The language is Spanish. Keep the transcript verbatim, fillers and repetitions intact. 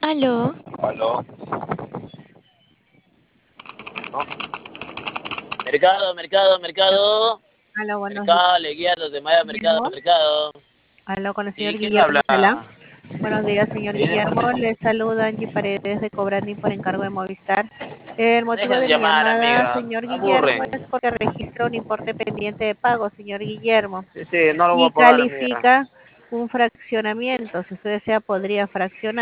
Aló, Aló. ¿No? Mercado, mercado, mercado. Aló, buenos días, Mercado, le guía a los demás, mercado, Guillermo. mercado. Aló con el señor ¿Sí? ¿Quién habla? Guillermo Galán. Buenos días, señor Sí, Guillermo. déjame, Le saluda Angie Paredes de Cobrani por encargo de Movistar. El motivo dejen de de mi llamar, llamada, amiga. señor Guillermo, Aburren. es porque registra un importe pendiente de pago, señor Guillermo, Sí, sí, no lo voy a y pagar, amiga. califica un fraccionamiento. Si usted desea, podría fraccionar.